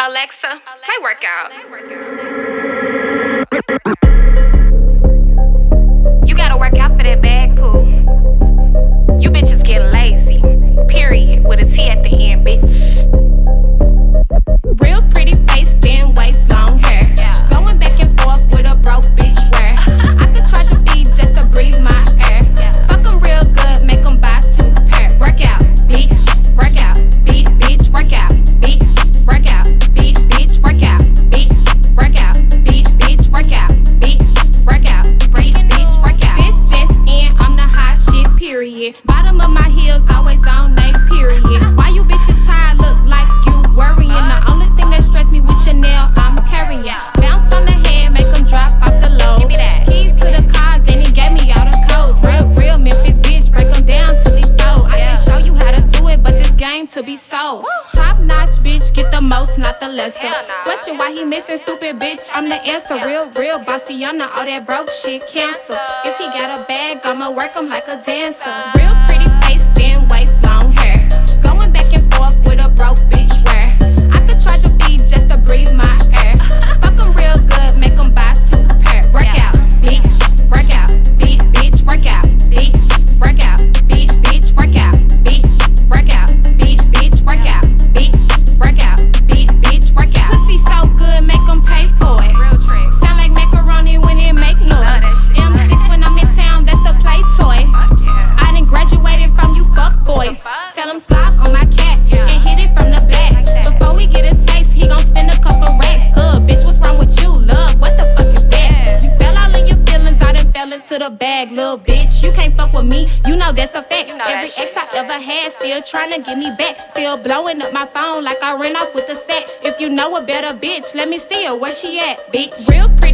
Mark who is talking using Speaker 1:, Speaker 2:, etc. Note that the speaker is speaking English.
Speaker 1: Alexa, play workout. You gotta work out for that bag, poo. You bitches getting lazy. Period. With a T at the end, bitch. Real pretty face, thin waist, long hair. Going back and forth with a broke bitch wear. I could charge a fee just to breathe my air. Fuck 'em real good, make 'em buy 2 pair. Work out, bitch. Work out, bitch. Work out, bitch. Work out, bitch. Work out, bitch. Work out, bitch. Work out, bitch. Work out, bitch. Work out. This just in, I'm the hot shit, period. Bottom of my heels always on they period. Why you bitches tired? Look like you worrying. The only thing that stress me with Chanel, I'm carrying. Bounce on the head, make 'em drop off the low. Give me that. Keys to the cars, and he gave me all the codes. Real Memphis bitch, break 'em down till he fold. I can show you how to do it, but this game to be sold. Top notch bitch, get the most, not the lesser. Question why he missing, stupid bitch, I'm the answer. Real bossy, I'm not all that broke shit, cancel. If he got a bag, I'ma work him like a dancer. Real pretty face, thin waist, long hair. Going back and forth with a broke bitch wear. I could charge a fee just to breathe my air. Fuck 'em real good, make 'em buy 2 pair. Work out, bitch. Work out, bitch. Work out, bitch. Work out, bitch. Work out, bitch. Work out, bitch. Work out, bitch. Work out, bitch. Work out. Pussy so good, make 'em pay for it. Real trick. Sound like macaroni when it make noise. M6 when I'm in town, that's the play toy. I done graduated from you fuck boys. Tell him slop on my cat and hit it from the back. Before we get a taste, he gon' spend a couple racks. Bitch, what's wrong with you, love? What the fuck is that? You fell all in your feelings, I done fell into the bag, little bitch. You can't fuck with me, you know that's a fact. Every ex I ever had still tryna get me back. Still blowing up my phone like I ran off with a sack. If you know a better bitch, let me see her, where she at, bitch? Real pretty